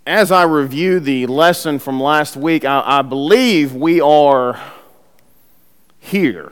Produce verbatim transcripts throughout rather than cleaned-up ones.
as I review the lesson from last week, I, I believe we are here.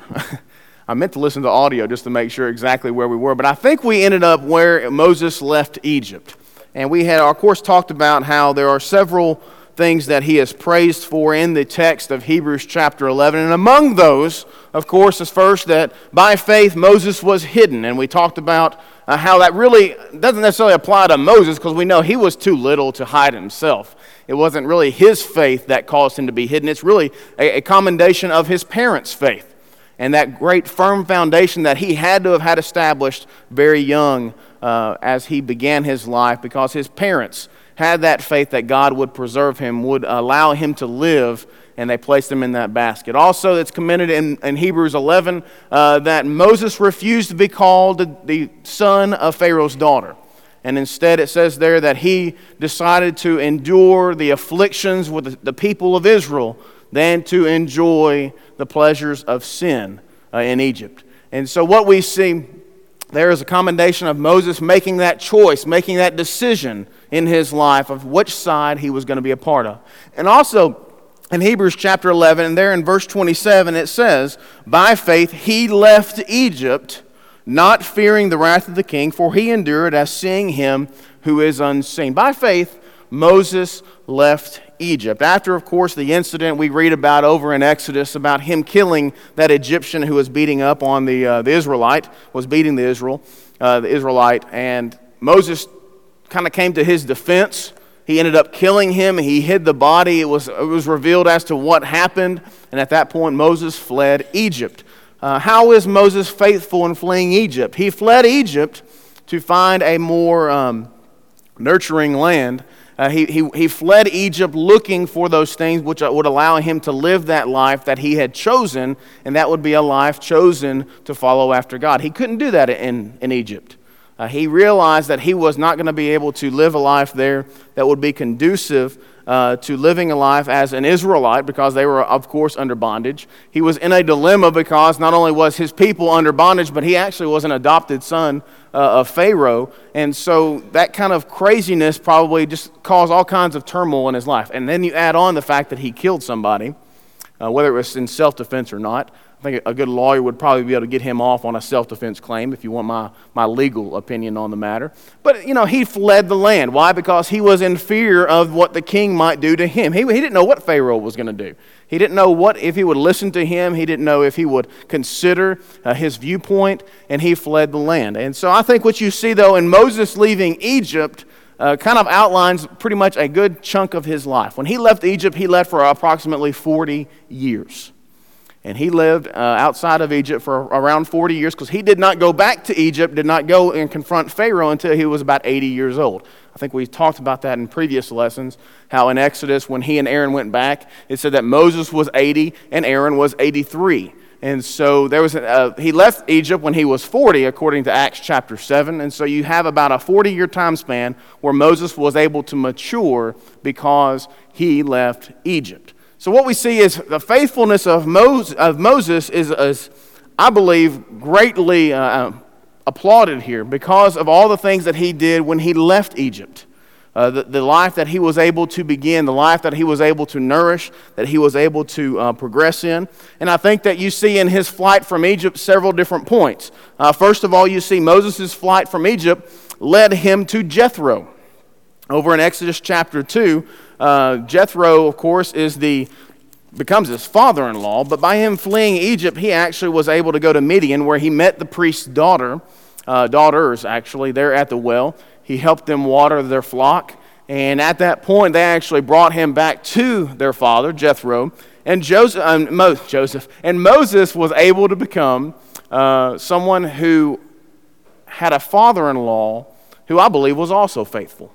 I meant to listen to audio just to make sure exactly where we were, but I think we ended up where Moses left Egypt. And we had, of course, talked about how there are several things that he is praised for in the text of Hebrews chapter eleven. And among those, of course, is first that by faith Moses was hidden. And we talked about uh, how that really doesn't necessarily apply to Moses, because we know he was too little to hide himself. It wasn't really his faith that caused him to be hidden. It's really a, a commendation of his parents' faith and that great firm foundation that he had to have had established very young uh, as he began his life, because his parents had that faith that God would preserve him, would allow him to live, and they placed him in that basket. Also, it's commended in, in Hebrews eleven uh, that Moses refused to be called the, the son of Pharaoh's daughter. And instead it says there that he decided to endure the afflictions with the, the people of Israel than to enjoy the pleasures of sin uh, in Egypt. And so what we see there is a commendation of Moses making that choice, making that decision in his life of which side he was going to be a part of. And also in Hebrews chapter eleven, and there in verse twenty-seven, it says, by faith he left Egypt, not fearing the wrath of the king, for he endured as seeing him who is unseen. By faith, Moses left Egypt. After, of course, the incident we read about over in Exodus about him killing that Egyptian who was beating up on the uh, the Israelite, was beating the Israel, uh, the Israelite, and Moses kind of came to his defense. He ended up killing him. He hid the body. It was it was revealed as to what happened, and at that point, Moses fled Egypt. Uh, how is Moses faithful in fleeing Egypt? He fled Egypt to find a more um, nurturing land. Uh, he, he, he fled Egypt looking for those things which would allow him to live that life that he had chosen, and that would be a life chosen to follow after God. He couldn't do that in, in Egypt. Uh, he realized that he was not going to be able to live a life there that would be conducive uh, to living a life as an Israelite, because they were, of course, under bondage. He was in a dilemma because not only was his people under bondage, but he actually was an adopted son uh, of Pharaoh. And so that kind of craziness probably just caused all kinds of turmoil in his life. And then you add on the fact that he killed somebody, uh, whether it was in self-defense or not. I think a good lawyer would probably be able to get him off on a self-defense claim, if you want my, my legal opinion on the matter. But, you know, he fled the land. Why? Because he was in fear of what the king might do to him. He, he didn't know what Pharaoh was going to do. He didn't know what if he would listen to him. He didn't know if he would consider uh, his viewpoint, and he fled the land. And so I think what you see, though, in Moses leaving Egypt uh, kind of outlines pretty much a good chunk of his life. When he left Egypt, he left for approximately forty years. And he lived uh, outside of Egypt for around forty years, because he did not go back to Egypt, did not go and confront Pharaoh until he was about eighty years old. I think we talked about that in previous lessons, how in Exodus, when he and Aaron went back, it said that Moses was eighty and Aaron was eighty-three. And so there was a, he left Egypt when he was forty, according to Acts chapter seven. And so you have about a forty-year time span where Moses was able to mature because he left Egypt. So what we see is the faithfulness of Moses, of Moses is, is, I believe, greatly uh, applauded here because of all the things that he did when he left Egypt. Uh, the, the life that he was able to begin, the life that he was able to nourish, that he was able to uh, progress in. And I think that you see in his flight from Egypt several different points. Uh, first of all, you see Moses' flight from Egypt led him to Jethro. Over in Exodus chapter two, uh, Jethro, of course, is the becomes his father-in-law, but by him fleeing Egypt, he actually was able to go to Midian, where he met the priest's daughter, uh, daughters, actually, there at the well. He helped them water their flock, and at that point, they actually brought him back to their father, Jethro, and Joseph, uh, Mo, Joseph, and Moses was able to become uh, someone who had a father-in-law who I believe was also faithful.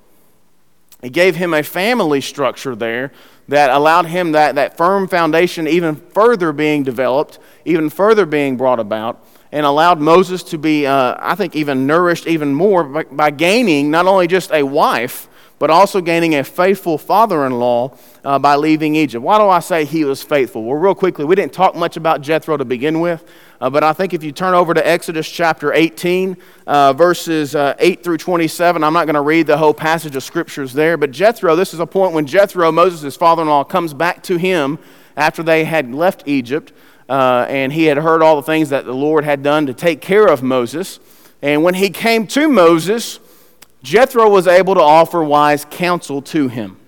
He gave him a family structure there that allowed him that, that firm foundation even further being developed, even further being brought about, and allowed Moses to be, uh, I think, even nourished even more by, by gaining not only just a wife, but also gaining a faithful father-in-law uh, by leaving Egypt. Why do I say he was faithful? Well, real quickly, we didn't talk much about Jethro to begin with, uh, but I think if you turn over to Exodus chapter eighteen, uh, verses uh, eight through twenty-seven, I'm not going to read the whole passage of scriptures there, but Jethro, this is a point when Jethro, Moses' father-in-law, comes back to him after they had left Egypt, uh, and he had heard all the things that the Lord had done to take care of Moses. And when he came to Moses, Jethro was able to offer wise counsel to him.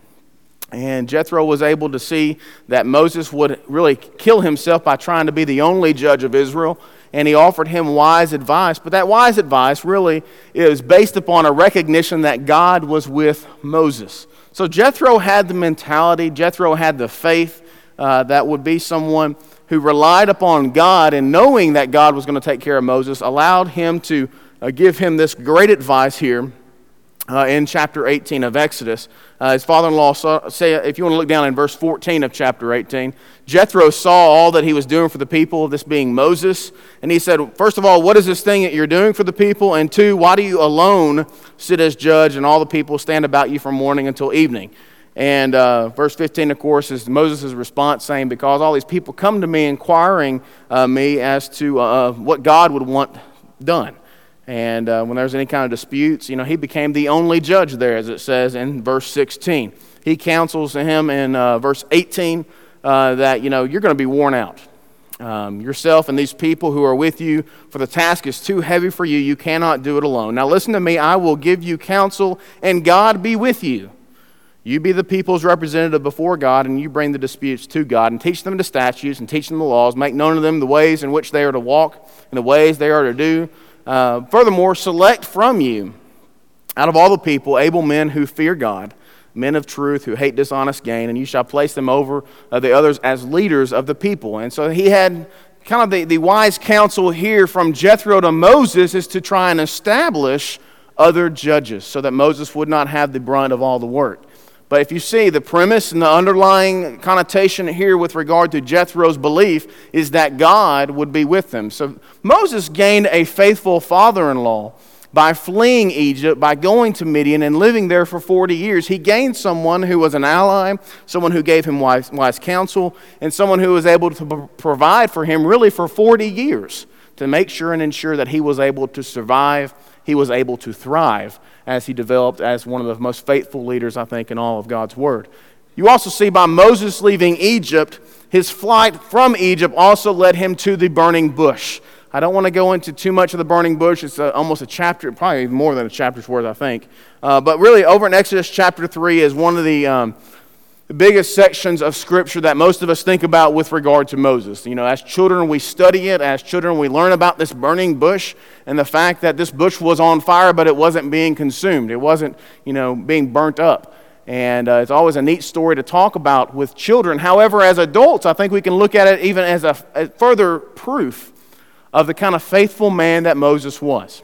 And Jethro was able to see that Moses would really kill himself by trying to be the only judge of Israel. And he offered him wise advice. But that wise advice really is based upon a recognition that God was with Moses. So Jethro had the mentality, Jethro had the faith uh, that would be someone who relied upon God, and knowing that God was going to take care of Moses, allowed him to uh, give him this great advice here. Uh, in chapter eighteen of Exodus. Uh, his father-in-law saw, say, if you want to look down in verse fourteen of chapter eighteen, Jethro saw all that he was doing for the people, this being Moses, and he said, first of all, what is this thing that you're doing for the people? And two, why do you alone sit as judge and all the people stand about you from morning until evening? And uh, verse fifteen, of course, is Moses' response saying, because all these people come to me inquiring uh, me as to uh, what God would want done. And uh, when there's any kind of disputes, you know, he became the only judge there, as it says in verse sixteen. He counsels him in uh, verse eighteen uh, that, you know, you're going to be worn out. Um, yourself and these people who are with you, for the task is too heavy for you. You cannot do it alone. Now listen to me. I will give you counsel, and God be with you. You be the people's representative before God, and you bring the disputes to God, and teach them the statutes, and teach them the laws. Make known to them the ways in which they are to walk, and the ways they are to do. Uh, furthermore, select from you, out of all the people, able men who fear God, men of truth who hate dishonest gain, and you shall place them over uh, the others as leaders of the people. And so he had kind of the, the wise counsel here from Jethro to Moses is to try and establish other judges so that Moses would not have the brunt of all the work. But if you see, the premise and the underlying connotation here with regard to Jethro's belief is that God would be with them. So Moses gained a faithful father-in-law by fleeing Egypt, by going to Midian and living there for forty years. He gained someone who was an ally, someone who gave him wise, wise counsel, and someone who was able to provide for him really for forty years to make sure and ensure that he was able to survive, he was able to thrive as he developed as one of the most faithful leaders, I think, in all of God's Word. You also see by Moses leaving Egypt, his flight from Egypt also led him to the burning bush. I don't want to go into too much of the burning bush. It's a, almost a chapter, probably more than a chapter's worth, I think. Uh, but really, over in Exodus chapter three is one of the, um, the biggest sections of Scripture that most of us think about with regard to Moses. You know, as children, we study it. As children, we learn about this burning bush and the fact that this bush was on fire, but it wasn't being consumed. It wasn't, you know, being burnt up. And uh, it's always a neat story to talk about with children. However, as adults, I think we can look at it even as a, a further proof of the kind of faithful man that Moses was.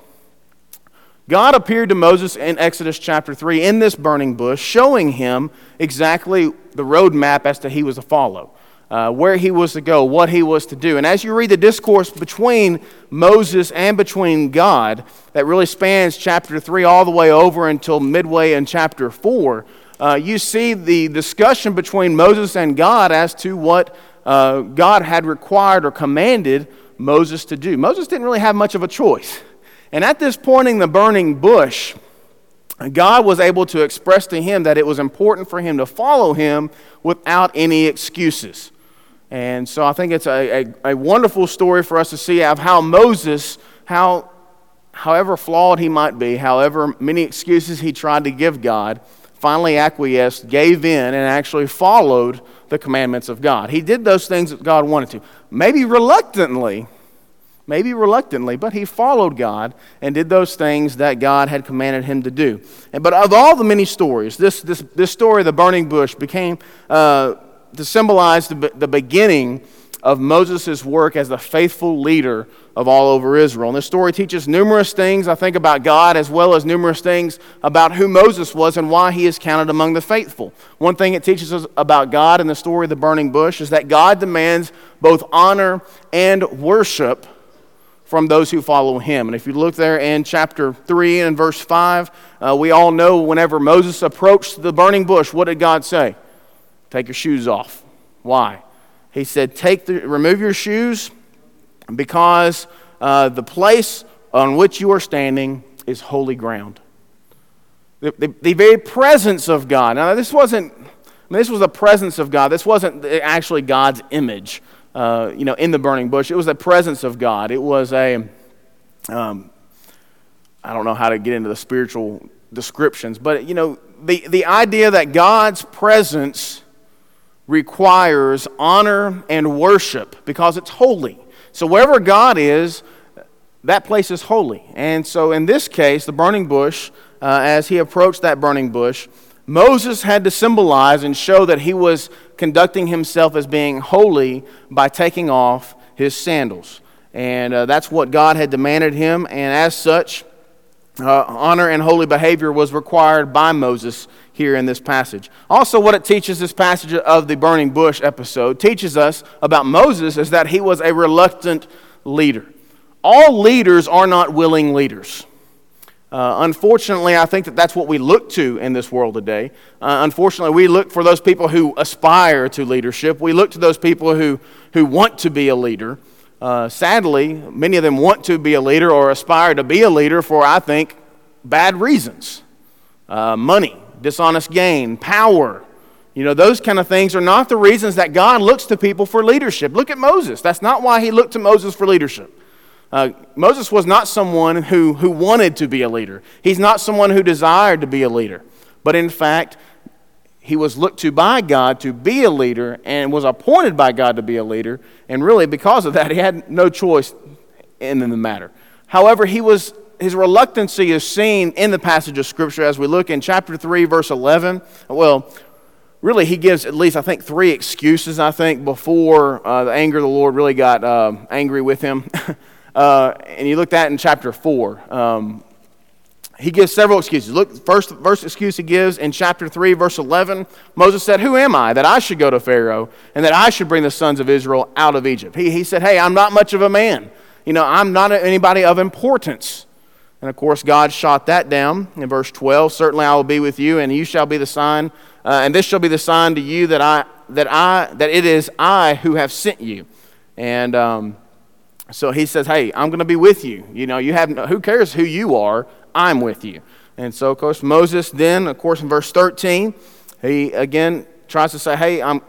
God appeared to Moses in Exodus chapter three in this burning bush, showing him exactly the roadmap as to he was to follow, uh, where he was to go, what he was to do. And as you read the discourse between Moses and between God, that really spans chapter three all the way over until midway in chapter four, uh, you see the discussion between Moses and God as to what uh, God had required or commanded Moses to do. Moses didn't really have much of a choice. And at this point in the burning bush, God was able to express to him that it was important for him to follow him without any excuses. And so I think it's a, a, a wonderful story for us to see of how Moses, how, however flawed he might be, however many excuses he tried to give God, finally acquiesced, gave in, and actually followed the commandments of God. He did those things that God wanted to. Maybe reluctantly, maybe reluctantly, but he followed God and did those things that God had commanded him to do. And but of all the many stories, this this this story of the burning bush became uh, to symbolize the, the beginning of Moses' work as the faithful leader of all over Israel. And this story teaches numerous things, I think, about God, as well as numerous things about who Moses was and why he is counted among the faithful. One thing it teaches us about God in the story of the burning bush is that God demands both honor and worship from those who follow him. And if you look there in chapter three and verse five, uh, we all know whenever Moses approached the burning bush, what did God say? Take your shoes off. Why? He said, "Take the, remove your shoes because uh, the place on which you are standing is holy ground." The, the, the very presence of God. Now, this wasn't, I mean, this was the presence of God. This wasn't actually God's image, uh, you know, in the burning bush. It was the presence of God. It was a, um, I don't know how to get into the spiritual descriptions, but, you know, the, the idea that God's presence requires honor and worship because it's holy. So wherever God is, that place is holy. And so in this case, the burning bush, uh, as he approached that burning bush, Moses had to symbolize and show that he was conducting himself as being holy by taking off his sandals. And uh, that's what God had demanded him, and as such, uh, honor and holy behavior was required by Moses here in this passage. Also, what it teaches, this passage of the burning bush episode, teaches us about Moses is that he was a reluctant leader. All leaders are not willing leaders. Uh, unfortunately, I think that that's what we look to in this world today. Uh, unfortunately, we look for those people who aspire to leadership. We look to those people who, who want to be a leader. Uh, sadly, many of them want to be a leader or aspire to be a leader for, I think, bad reasons. Uh, money, dishonest gain, power. You know, those kind of things are not the reasons that God looks to people for leadership. Look at Moses. That's not why he looked to Moses for leadership. Uh, Moses was not someone who, who wanted to be a leader. He's not someone who desired to be a leader. But in fact, he was looked to by God to be a leader and was appointed by God to be a leader. And really, because of that, he had no choice in the matter. However, he was his reluctancy is seen in the passage of Scripture as we look in chapter three, verse eleven. Well, really, he gives at least, I think, three excuses, I think, before uh, the anger of the Lord really got uh, angry with him. uh, and you look at that in chapter four. Um, he gives several excuses. Look, first, first excuse he gives in chapter three, verse eleven, Moses said, "Who am I that I should go to Pharaoh and that I should bring the sons of Israel out of Egypt?" He, he said, hey, I'm not much of a man. You know, I'm not anybody of importance. And of course, God shot that down in verse twelve. "Certainly I will be with you, and you shall be the sign, uh, and this shall be the sign to you that I that I that it is I who have sent you." And um, so he says, "Hey, I'm going to be with you. You know, you have who cares who you are? I'm with you." And so, of course, Moses then, of course, in verse thirteen, he again tries to say, "Hey, I'm.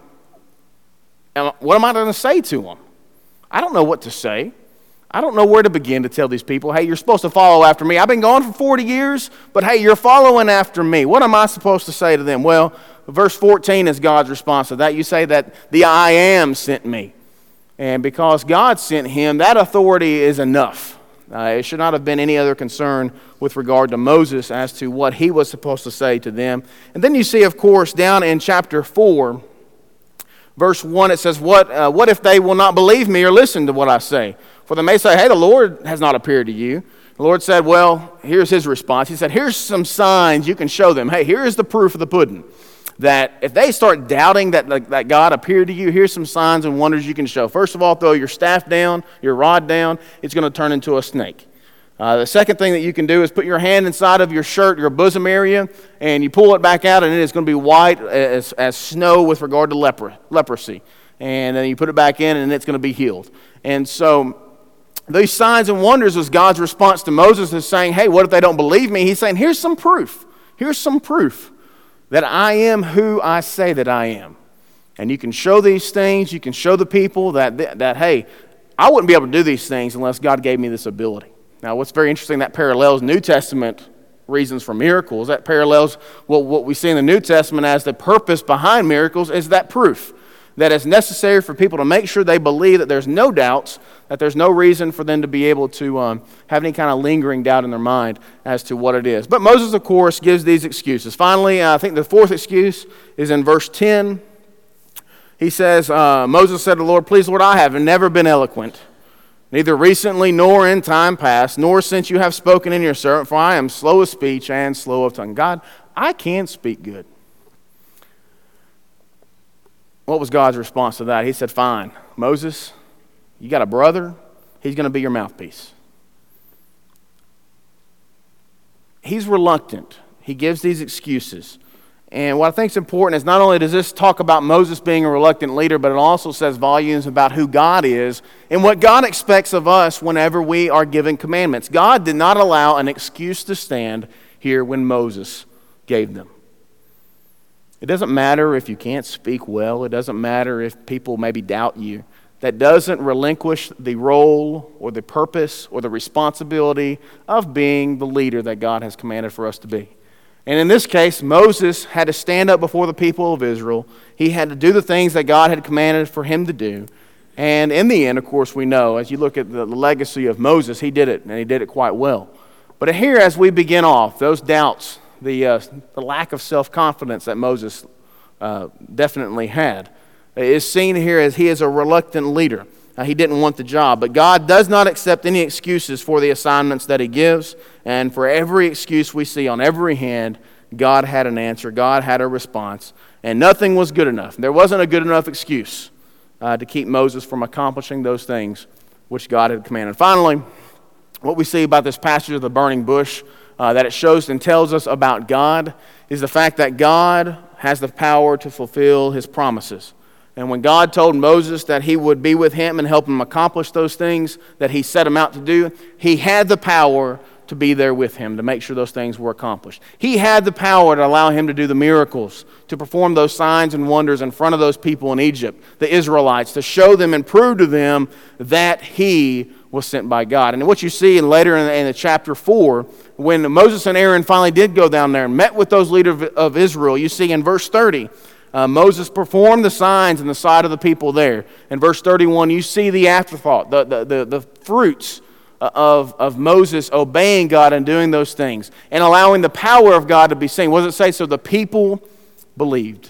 What am I going to say to them? I don't know what to say. I don't know where to begin to tell these people, hey, you're supposed to follow after me. I've been gone for forty years, but hey, you're following after me. What am I supposed to say to them?" Well, verse fourteen is God's response to that. You say that the I am sent me. And because God sent him, that authority is enough. Uh, it should not have been any other concern with regard to Moses as to what he was supposed to say to them. And then you see, of course, down in chapter four, verse one, it says, what, uh, what if they will not believe me or listen to what I say? For they may say, hey, the Lord has not appeared to you. The Lord said, well, here's his response. He said, here's some signs you can show them. Hey, here is the proof of the pudding. That if they start doubting that, that God appeared to you, here's some signs and wonders you can show. First of all, throw your staff down, your rod down. It's going to turn into a snake. Uh, the second thing that you can do is put your hand inside of your shirt, your bosom area, and you pull it back out, and it is going to be white as, as snow with regard to lepra, leprosy. And then you put it back in, and it's going to be healed. And so these signs and wonders was God's response to Moses, is saying, hey, what if they don't believe me? He's saying, here's some proof. Here's some proof that I am who I say that I am. And you can show these things. You can show the people that, that, that hey, I wouldn't be able to do these things unless God gave me this ability. Now, what's very interesting, that parallels New Testament reasons for miracles. That parallels what, what we see in the New Testament as the purpose behind miracles is that proof. That it's necessary for people to make sure they believe that there's no doubts, that there's no reason for them to be able to um, have any kind of lingering doubt in their mind as to what it is. But Moses, of course, gives these excuses. Finally, I think the fourth excuse is in verse ten. He says, uh, Moses said to the Lord, please, Lord, I have never been eloquent, neither recently nor in time past, nor since you have spoken in your servant, for I am slow of speech and slow of tongue. God, I can speak good. What was God's response to that? He said, fine, Moses, you got a brother. he's going to be your mouthpiece. He's reluctant. He gives these excuses. And what I think is important is not only does this talk about Moses being a reluctant leader, but it also says volumes about who God is and what God expects of us whenever we are given commandments. God did not allow an excuse to stand here when Moses gave them. It doesn't matter if you can't speak well. It doesn't matter if people maybe doubt you. That doesn't relinquish the role or the purpose or the responsibility of being the leader that God has commanded for us to be. And in this case, Moses had to stand up before the people of Israel. He had to do the things that God had commanded for him to do. And in the end, of course, we know, as you look at the legacy of Moses, he did it, and he did it quite well. But here, as we begin off, those doubts, the, uh, the lack of self-confidence that Moses uh, definitely had, is seen here as he is a reluctant leader. Uh, he didn't want the job. But God does not accept any excuses for the assignments that he gives. And for every excuse we see on every hand, God had an answer. God had a response. And nothing was good enough. There wasn't a good enough excuse uh, to keep Moses from accomplishing those things which God had commanded. Finally, what we see about this passage of the burning bush uh, that it shows and tells us about God is the fact that God has the power to fulfill his promises. And when God told Moses that he would be with him and help him accomplish those things that he set him out to do, he had the power to be there with him to make sure those things were accomplished. He had the power to allow him to do the miracles, to perform those signs and wonders in front of those people in Egypt, the Israelites, to show them and prove to them that he was sent by God. And what you see in later in, in chapter four, when Moses and Aaron finally did go down there and met with those leaders of, of Israel, you see in verse thirty, Uh, Moses performed the signs in the sight of the people there. In verse thirty-one, you see the afterthought, the, the, the, the fruits of, of Moses obeying God and doing those things and allowing the power of God to be seen. What does it say? So the people believed.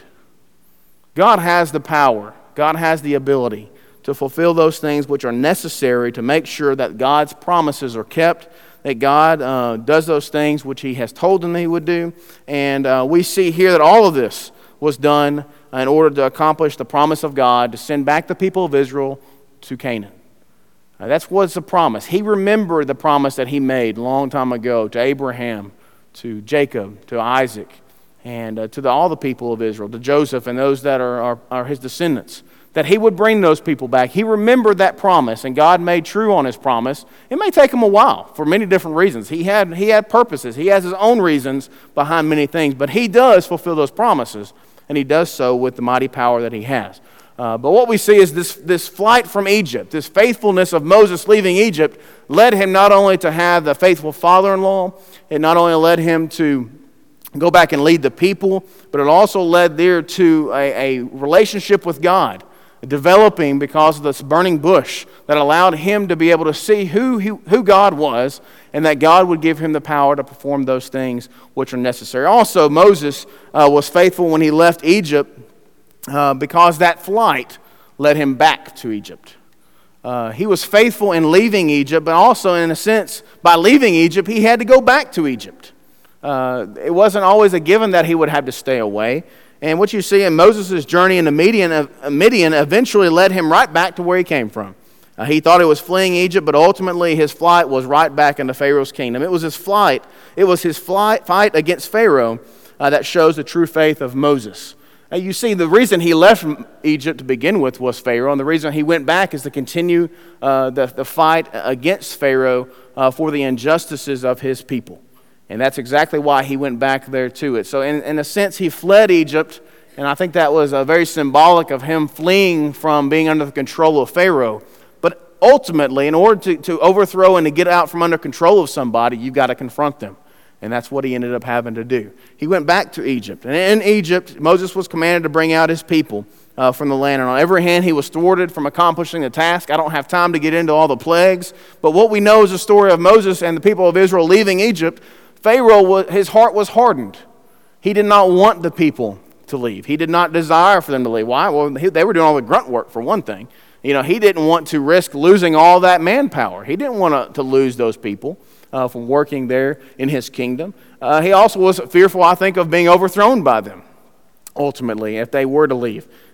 God has the power. God has the ability to fulfill those things which are necessary to make sure that God's promises are kept, that God uh, does those things which he has told them he would do. And uh, we see here that all of this was done in order to accomplish the promise of God to send back the people of Israel to Canaan. Now, that's what's a promise. He remembered the promise that he made a long time ago to Abraham, to Jacob, to Isaac, and uh, to the, all the people of Israel, to Joseph and those that are, are, are his descendants, that he would bring those people back. He remembered that promise, and God made true on his promise. It may take him a while for many different reasons. He had, he had purposes. He has his own reasons behind many things, but he does fulfill those promises. And he does so with the mighty power that he has. Uh, but what we see is this, this flight from Egypt, this faithfulness of Moses leaving Egypt, led him not only to have the faithful father-in-law, it not only led him to go back and lead the people, but it also led there to a, a relationship with God, developing because of this burning bush that allowed him to be able to see who, he, who God was, and that God would give him the power to perform those things which are necessary. Also, Moses uh, was faithful when he left Egypt uh, because that flight led him back to Egypt. Uh, he was faithful in leaving Egypt, but also in a sense, by leaving Egypt, he had to go back to Egypt. Uh, it wasn't always a given that he would have to stay away. And what you see in Moses' journey into Midian, uh, Midian eventually led him right back to where he came from. Uh, he thought he was fleeing Egypt, but ultimately his flight was right back into Pharaoh's kingdom. It was his flight, it was his flight, fight against Pharaoh uh, that shows the true faith of Moses. Uh, you see, the reason he left Egypt to begin with was Pharaoh, and the reason he went back is to continue uh, the, the fight against Pharaoh uh, for the injustices of his people. And that's exactly why he went back there to it. So in, in a sense, he fled Egypt, and I think that was uh, very symbolic of him fleeing from being under the control of Pharaoh. But ultimately, in order to, to overthrow and to get out from under control of somebody, you've got to confront them. And that's what he ended up having to do. He went back to Egypt. And in Egypt, Moses was commanded to bring out his people uh, from the land. And on every hand, he was thwarted from accomplishing the task. I don't have time to get into all the plagues. But what we know is the story of Moses and the people of Israel leaving Egypt. Pharaoh, his heart was hardened. He did not want the people to leave. He did not desire for them to leave. Why? Well, they were doing all the grunt work, for one thing. You know, he didn't want to risk losing all that manpower. He didn't want to, to lose those people uh, from working there in his kingdom. Uh, he also was fearful, I think, of being overthrown by them, ultimately, if they were to leave.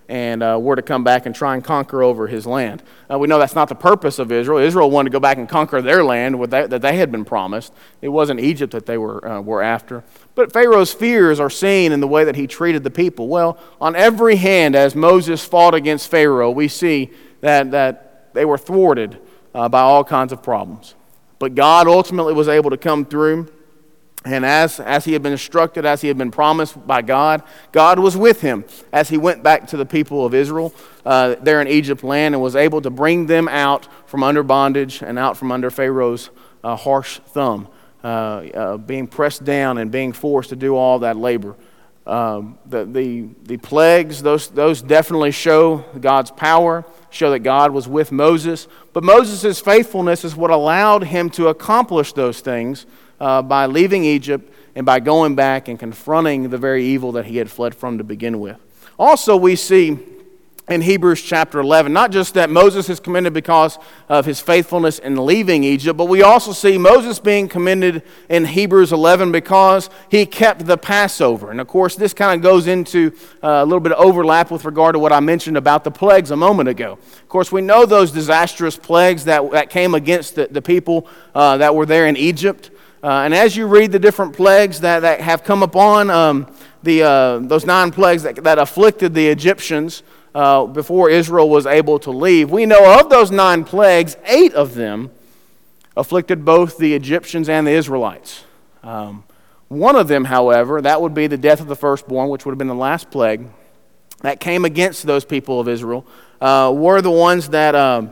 and uh, were to come back and try and conquer over his land. Uh, we know that's not the purpose of Israel. Israel wanted to go back and conquer their land with that, that they had been promised. It wasn't Egypt that they were, uh, were after. But Pharaoh's fears are seen in the way that he treated the people. Well, on every hand, as Moses fought against Pharaoh, we see that, that they were thwarted uh, by all kinds of problems. But God ultimately was able to come through. And as, as he had been instructed, as he had been promised by God, God was with him as he went back to the people of Israel uh, there in Egypt land and was able to bring them out from under bondage and out from under Pharaoh's uh, harsh thumb, uh, uh, being pressed down and being forced to do all that labor. Um, the, the, the plagues, those, those definitely show God's power, show that God was with Moses. But Moses' faithfulness is what allowed him to accomplish those things Uh, by leaving Egypt and by going back and confronting the very evil that he had fled from to begin with. Also, we see in Hebrews chapter eleven, not just that Moses is commended because of his faithfulness in leaving Egypt, but we also see Moses being commended in Hebrews eleven because he kept the Passover. And of course, this kind of goes into uh, a little bit of overlap with regard to what I mentioned about the plagues a moment ago. Of course, we know those disastrous plagues that, that came against the, the people uh, that were there in Egypt. Uh, and as you read the different plagues that, that have come upon um, the uh, those nine plagues that, that afflicted the Egyptians uh, before Israel was able to leave, we know of those nine plagues, eight of them afflicted both the Egyptians and the Israelites. Um, one of them, however, that would be the death of the firstborn, which would have been the last plague that came against those people of Israel, uh, were the ones that uh,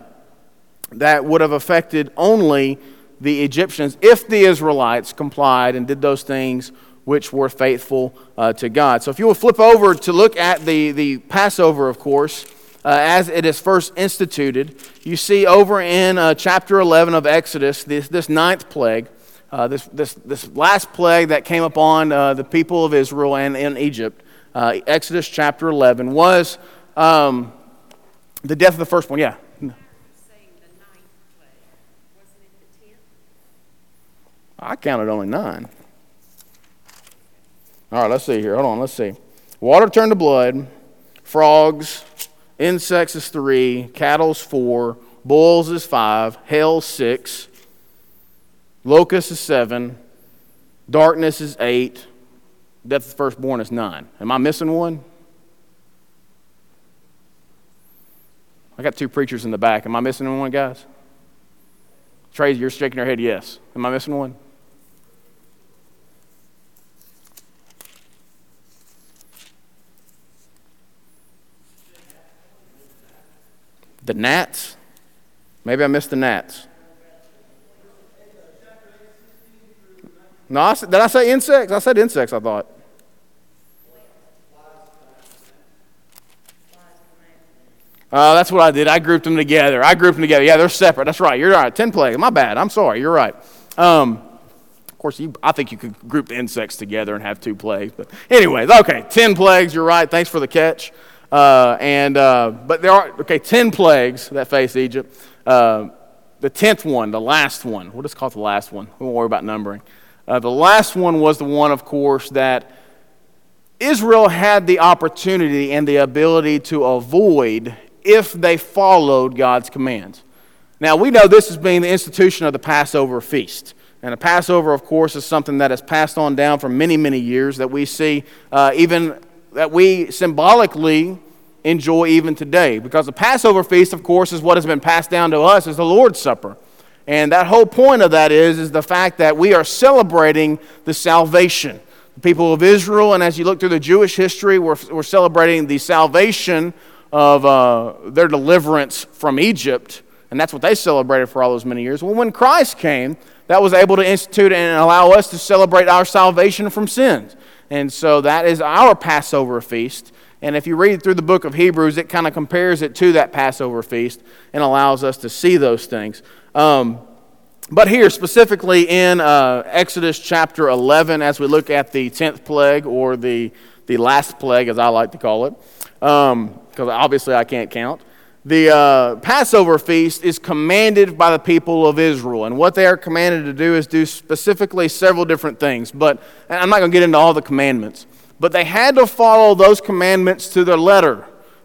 that would have affected only the Egyptians if the Israelites complied and did those things which were faithful uh, to God. So if you will flip over to look at the, the Passover, of course, uh, as it is first instituted, you see over in uh, chapter eleven of Exodus, this, this ninth plague, uh, this, this, this last plague that came upon uh, the people of Israel and in Egypt, uh, Exodus chapter eleven, was um, the death of the firstborn. Yeah. I counted only nine. All right, let's see here. Hold on, let's see. Water turned to blood, frogs, insects is three, cattle's four, bulls is five, hail six, locusts is seven, darkness is eight, death of the firstborn is nine. Am I missing one? I got two preachers in the back. Am I missing one, guys? Trey, you're shaking your head yes. Am I missing one? The gnats? Maybe I missed the gnats. No, I said, did I say insects? I said insects, I thought. Uh, that's what I did. I grouped them together. I grouped them together. Yeah, they're separate. That's right. You're right. Ten plagues. My bad. I'm sorry. You're right. Um, of course, you, I think you could group the insects together and have two plagues. But anyways, okay, ten plagues. You're right. Thanks for the catch. Uh, and uh, but there are okay ten plagues that face Egypt. Uh, the tenth one, the last one. We'll just call it the last one. We won't worry about numbering. Uh, the last one was the one, of course, that Israel had the opportunity and the ability to avoid if they followed God's commands. Now, we know this as being the institution of the Passover feast. And the Passover, of course, is something that has passed on down for many, many years that we see uh, even, that we symbolically enjoy even today. Because the Passover feast, of course, is what has been passed down to us as the Lord's Supper. And that whole point of that is, is the fact that we are celebrating the salvation. The people of Israel, and as you look through the Jewish history, we're, we're celebrating the salvation of uh, their deliverance from Egypt, and that's what they celebrated for all those many years. Well, when Christ came, that was able to institute and allow us to celebrate our salvation from sins. And so that is our Passover feast. And if you read through the book of Hebrews, it kind of compares it to that Passover feast and allows us to see those things. Um, but here, specifically in uh, Exodus chapter eleven, as we look at the tenth plague, or the, the last plague, as I like to call it, um, because obviously I can't count. The uh, Passover feast is commanded by the people of Israel, and what they are commanded to do is do specifically several different things, but and I'm not going to get into all the commandments, but they had to follow those commandments to their letter.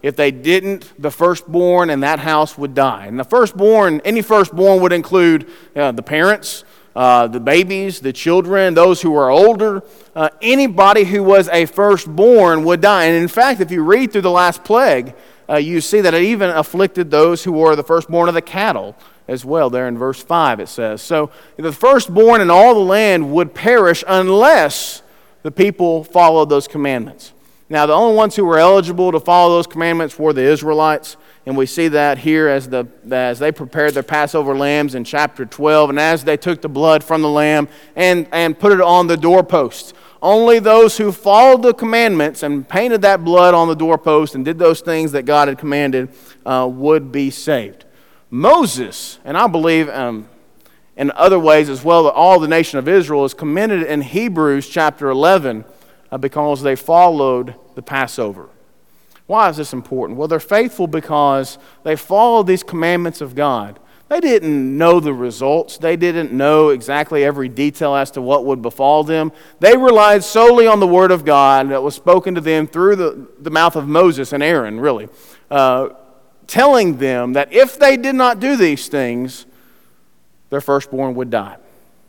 If they didn't, the firstborn in that house would die. And the firstborn, any firstborn would include uh, the parents, uh, the babies, the children, those who were older. Uh, anybody who was a firstborn would die. And in fact, if you read through the last plague, uh, you see that it even afflicted those who were the firstborn of the cattle as well. There in verse five it says. So the firstborn in all the land would perish unless the people followed those commandments. Now, the only ones who were eligible to follow those commandments were the Israelites, and we see that here as the as they prepared their Passover lambs in chapter twelve, and as they took the blood from the lamb and, and put it on the doorposts. Only those who followed the commandments and painted that blood on the doorpost and did those things that God had commanded uh, would be saved. Moses, and I believe um, in other ways as well, that all the nation of Israel is commended in Hebrews chapter eleven, Uh, because they followed the Passover. Why is this important? Well, they're faithful because they followed these commandments of God. They didn't know the results. They didn't know exactly every detail as to what would befall them. They relied solely on the Word of God that was spoken to them through the, the mouth of Moses and Aaron, really, uh, telling them that if they did not do these things, their firstborn would die.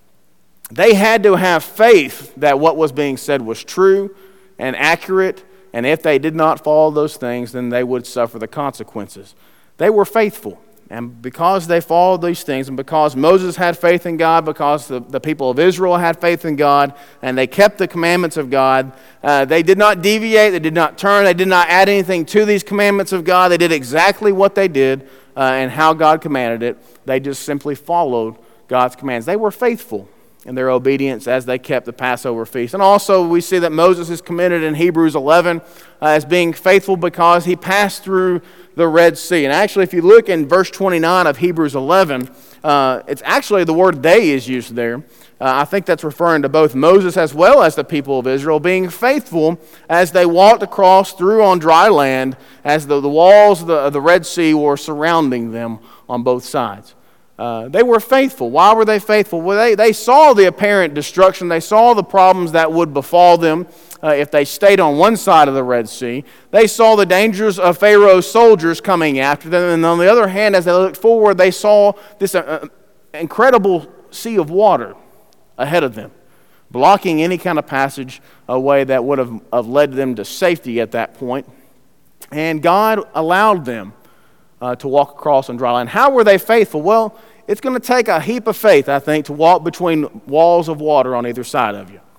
They had to have faith that what was being said was true and accurate, and if they did not follow those things, then they would suffer the consequences. They were faithful, and because they followed these things, and because Moses had faith in God, because the, the people of Israel had faith in God, and they kept the commandments of God, uh, they did not deviate, they did not turn, they did not add anything to these commandments of God. They did exactly what they did uh, and how God commanded it. They just simply followed God's commands. They were faithful in their obedience as they kept the Passover feast. And also we see that Moses is commended in Hebrews eleven uh, as being faithful because he passed through the Red Sea. And actually, if you look in verse twenty-nine of Hebrews eleven, uh, it's actually the word they is used there. Uh, I think that's referring to both Moses as well as the people of Israel being faithful as they walked across through on dry land as the, the walls of the, of the Red Sea were surrounding them on both sides. Uh, they were faithful. Why were they faithful? Well, they, they saw the apparent destruction. They saw the problems that would befall them uh, if they stayed on one side of the Red Sea. They saw the dangers of Pharaoh's soldiers coming after them. And on the other hand, as they looked forward, they saw this uh, incredible sea of water ahead of them, blocking any kind of passage away that would have, have led them to safety at that point. And God allowed them uh, to walk across on dry land. How were they faithful? Well, it's going to take a heap of faith, I think, to walk between walls of water on either side of you.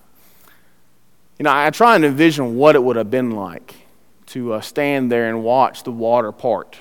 You know, I try and envision what it would have been like to uh, stand there and watch the water part,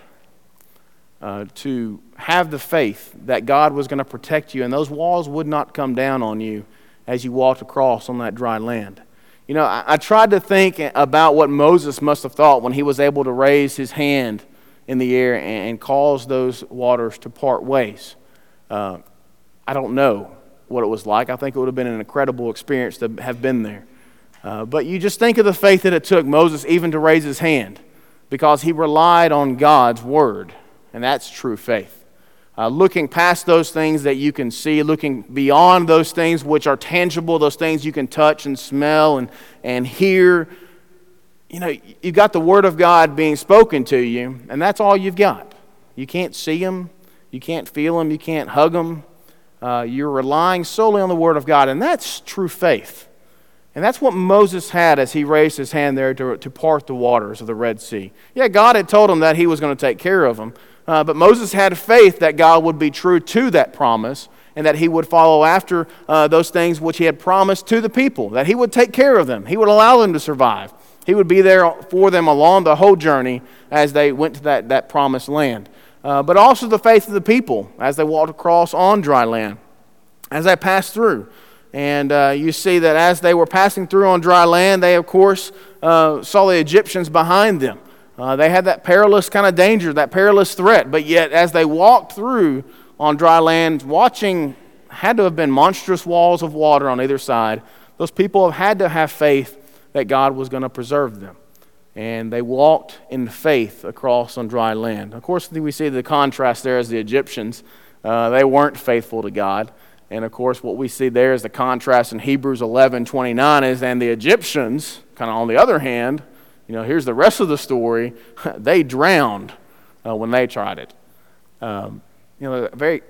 uh, to have the faith that God was going to protect you and those walls would not come down on you as you walked across on that dry land. You know, I, I tried to think about what Moses must have thought when he was able to raise his hand in the air and, and cause those waters to part ways. Uh, I don't know what it was like. I think it would have been an incredible experience to have been there. Uh, but you just think of the faith that it took Moses even to raise his hand because he relied on God's word, and that's true faith. Uh, looking past those things that you can see, looking beyond those things which are tangible, those things you can touch and smell and, and hear. You know, you've got the word of God being spoken to you, and that's all you've got. You can't see them. You can't feel them. You can't hug them. Uh, you're relying solely on the word of God, and that's true faith. And that's what Moses had as he raised his hand there to, to part the waters of the Red Sea. Yeah, God had told him that he was going to take care of them, uh, but Moses had faith that God would be true to that promise and that he would follow after uh, those things which he had promised to the people, that he would take care of them. He would allow them to survive. He would be there for them along the whole journey as they went to that, that promised land. Uh, but also the faith of the people as they walked across on dry land, as they passed through. And uh, you see that as they were passing through on dry land, they, of course, uh, saw the Egyptians behind them. Uh, they had that perilous kind of danger, that perilous threat. But yet, as they walked through on dry land, watching had to have been monstrous walls of water on either side. Those people have had to have faith that God was going to preserve them. And they walked in faith across on dry land. Of course, we see the contrast there as the Egyptians. Uh, they weren't faithful to God. And of course, what we see there is the contrast in Hebrews eleven twenty-nine is, and the Egyptians, kind of on the other hand, You know, here's the rest of the story. They drowned uh, when they tried it. Um, you know, very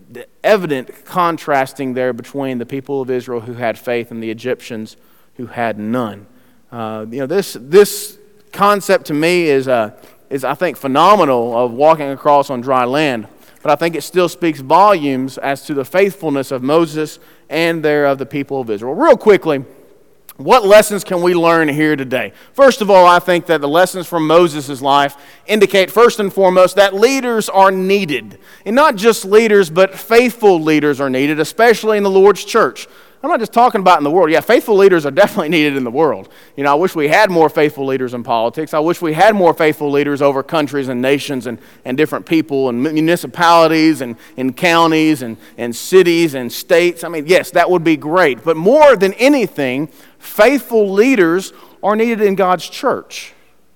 evident contrasting there between the people of Israel who had faith and the Egyptians who had none. Uh, you know, this this concept to me is uh, is I think phenomenal of walking across on dry land. But I think it still speaks volumes as to the faithfulness of Moses and there of the people of Israel. Real quickly, what lessons can we learn here today? First of all, I think that the lessons from Moses' life indicate first and foremost that leaders are needed. And not just leaders, but faithful leaders are needed, especially in the Lord's church. I'm not just talking about in the world. Yeah, faithful leaders are definitely needed in the world. You know, I wish we had more faithful leaders in politics. I wish we had more faithful leaders over countries and nations and, and different people and municipalities and, and counties and, and cities and states. I mean, yes, that would be great. But more than anything, faithful leaders are needed in God's church.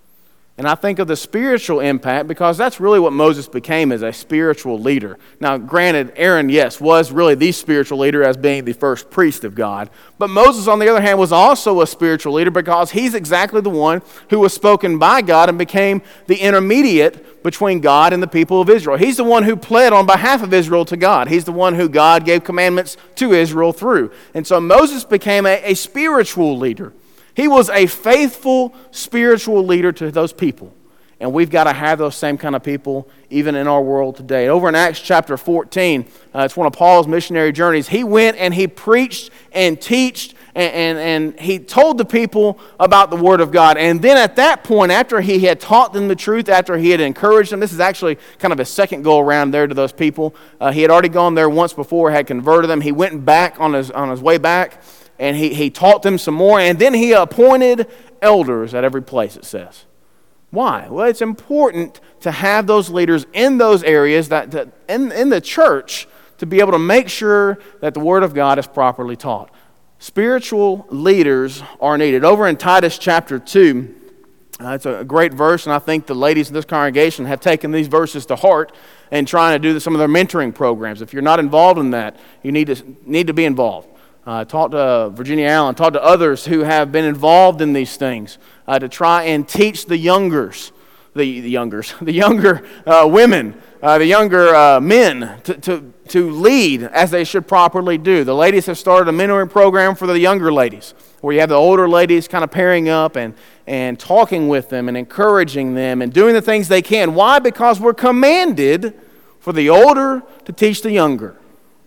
And I think of the spiritual impact because that's really what Moses became as a spiritual leader. Now, granted, Aaron, yes, was really the spiritual leader as being the first priest of God. But Moses, on the other hand, was also a spiritual leader because he's exactly the one who was spoken by God and became the intermediate between God and the people of Israel. He's the one who pled on behalf of Israel to God. He's the one who God gave commandments to Israel through. And so Moses became a, a spiritual leader. He was a faithful spiritual leader to those people. And we've got to have those same kind of people even in our world today. Over in Acts chapter fourteen, uh, it's one of Paul's missionary journeys. He went and he preached and taught and, and, and he told the people about the Word of God. And then at that point, after he had taught them the truth, after he had encouraged them, this is actually kind of a second go around there to those people. Uh, he had already gone there once before, had converted them. He went back on his, on his way back. And he, he taught them some more, and then he appointed elders at every place, it says. Why? Well, it's important to have those leaders in those areas, that, that in, in the church, to be able to make sure that the Word of God is properly taught. Spiritual leaders are needed. Over in Titus chapter two, uh, it's a great verse, and I think the ladies in this congregation have taken these verses to heart and trying to do some of their mentoring programs. If you're not involved in that, you need to need to be involved. Uh, talk to Virginia Allen, talk to others who have been involved in these things uh, to try and teach the youngers, the, the youngers, the younger uh, women, uh, the younger uh, men to, to, to lead as they should properly do. The ladies have started a mentoring program for the younger ladies, where you have the older ladies kind of pairing up and, and talking with them and encouraging them and doing the things they can. Why? Because we're commanded for the older to teach the younger.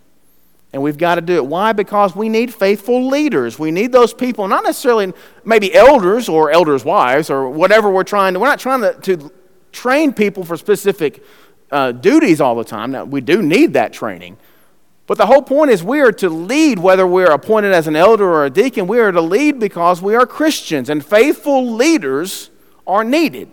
And we've got to do it. Why? Because we need faithful leaders. We need those people, not necessarily maybe elders or elders' wives or whatever we're trying to. We're not trying to, to train people for specific uh, duties all the time. Now, we do need that training. But the whole point is we are to lead, whether we're appointed as an elder or a deacon. We are to lead because we are Christians, and faithful leaders are needed.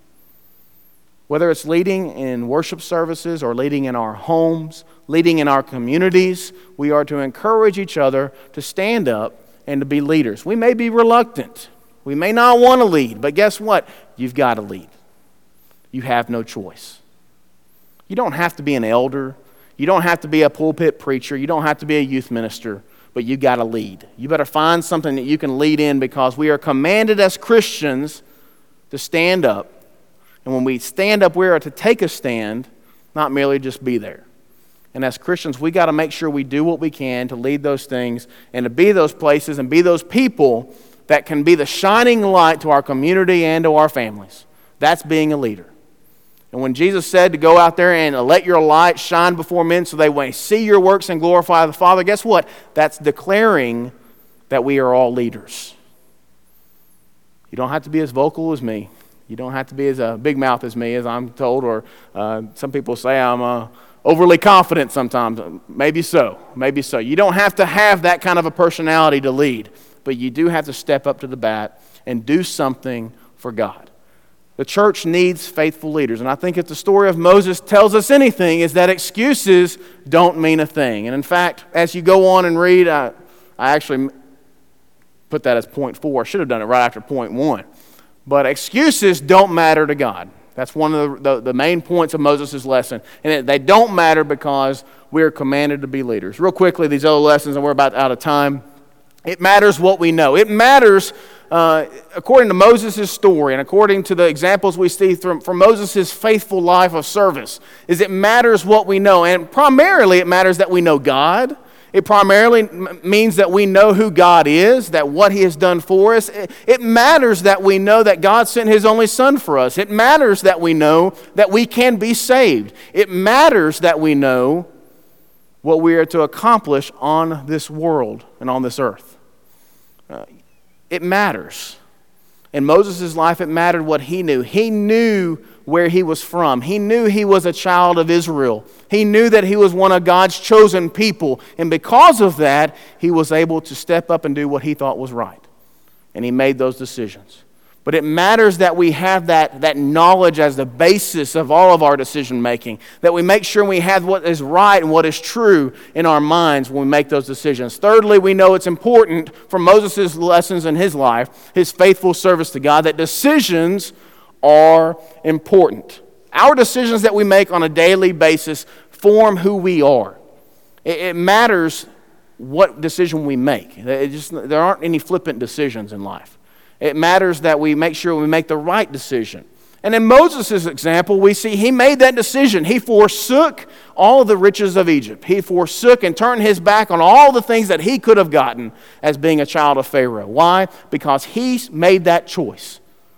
Whether it's leading in worship services or leading in our homes, leading in our communities, we are to encourage each other to stand up and to be leaders. We may be reluctant. We may not want to lead, but guess what? You've got to lead. You have no choice. You don't have to be an elder. You don't have to be a pulpit preacher. You don't have to be a youth minister, but you got to lead. You better find something that you can lead in, because we are commanded as Christians to stand up. And when we stand up, we are to take a stand, not merely just be there. And as Christians, we got to make sure we do what we can to lead those things and to be those places and be those people that can be the shining light to our community and to our families. That's being a leader. And when Jesus said to go out there and let your light shine before men so they may see your works and glorify the Father, guess what? That's declaring that we are all leaders. You don't have to be as vocal as me. You don't have to be as a big mouth as me, as I'm told, or uh, some people say I'm uh, overly confident sometimes. Maybe so, maybe so. You don't have to have that kind of a personality to lead, but you do have to step up to the bat and do something for God. The church needs faithful leaders, and I think if the story of Moses tells us anything, is that excuses don't mean a thing. And in fact, as you go on and read, I, I actually put that as point four. I should have done it right after point one. But excuses don't matter to God. That's one of the, the, the main points of Moses' lesson. And they don't matter because we are commanded to be leaders. Real quickly, these other lessons, and we're about out of time. It matters what we know. It matters uh, according to Moses' story and according to the examples we see from, from Moses' faithful life of service, is it matters what we know. And primarily it matters that we know God. It primarily m- means that we know who God is, that what He has done for us. It, it matters that we know that God sent His only Son for us. It matters that we know that we can be saved. It matters that we know what we are to accomplish on this world and on this earth. Uh, it matters. In Moses' life, it mattered what he knew. He knew where he was from. He knew he was a child of Israel. He knew that he was one of God's chosen people. And because of that, he was able to step up and do what he thought was right. And he made those decisions. But it matters that we have that, that knowledge as the basis of all of our decision making, that we make sure we have what is right and what is true in our minds when we make those decisions. Thirdly, we know it's important from Moses' lessons in his life, his faithful service to God, that decisions are important. Our decisions that we make on a daily basis form who we are. It, it matters what decision we make. It just, there aren't any flippant decisions in life. It matters that we make sure we make the right decision. And in Moses' example, we see he made that decision. He forsook all the riches of Egypt. He forsook and turned his back on all the things that he could have gotten as being a child of Pharaoh. Why? Because he made that choice.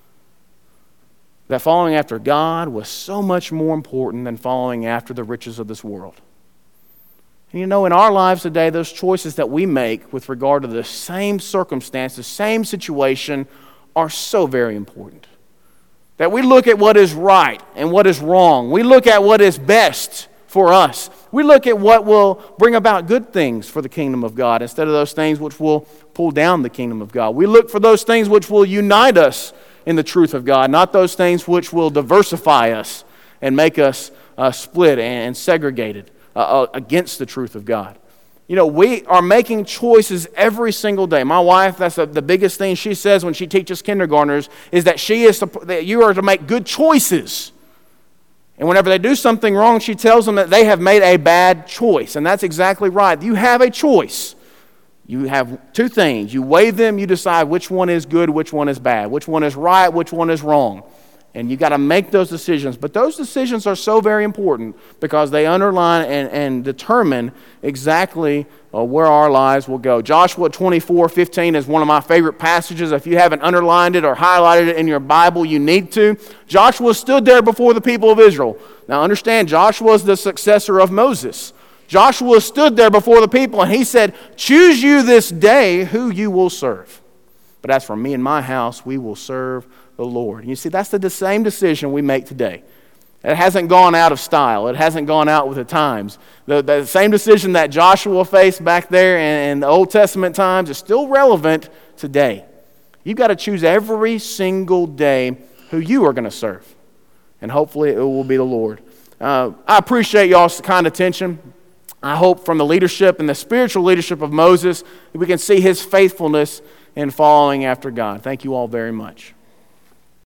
That following after God was so much more important than following after the riches of this world. And you know, in our lives today, those choices that we make with regard to the same circumstance, the same situation, are so very important. That we look at what is right and what is wrong. We look at what is best for us. We look at what will bring about good things for the kingdom of God instead of those things which will pull down the kingdom of God. We look for those things which will unite us in the truth of God, not those things which will diversify us and make us uh, split and, and segregated uh, against the truth of God. You know, we are making choices every single day. My wife, that's the, the biggest thing she says when she teaches kindergartners, is that she is to, that you are to make good choices. And whenever they do something wrong, she tells them that they have made a bad choice. And that's exactly right. You have a choice. You have two things. You weigh them, you decide which one is good, which one is bad, which one is right, which one is wrong. And you got to make those decisions. But those decisions are so very important because they underline and, and determine exactly uh, where our lives will go. Joshua twenty-four fifteen is one of my favorite passages. If you haven't underlined it or highlighted it in your Bible, you need to. Joshua stood there before the people of Israel. Now understand, Joshua is the successor of Moses. Joshua stood there before the people and he said, "Choose you this day who you will serve. But as for me and my house, we will serve the Lord." And you see, that's the same decision we make today. It hasn't gone out of style. It hasn't gone out with the times. The, the same decision that Joshua faced back there in, in the Old Testament times is still relevant today. You've got to choose every single day who you are going to serve. And hopefully it will be the Lord. Uh, I appreciate y'all's kind attention. I hope from the leadership and the spiritual leadership of Moses that we can see his faithfulness in following after God. Thank you all very much.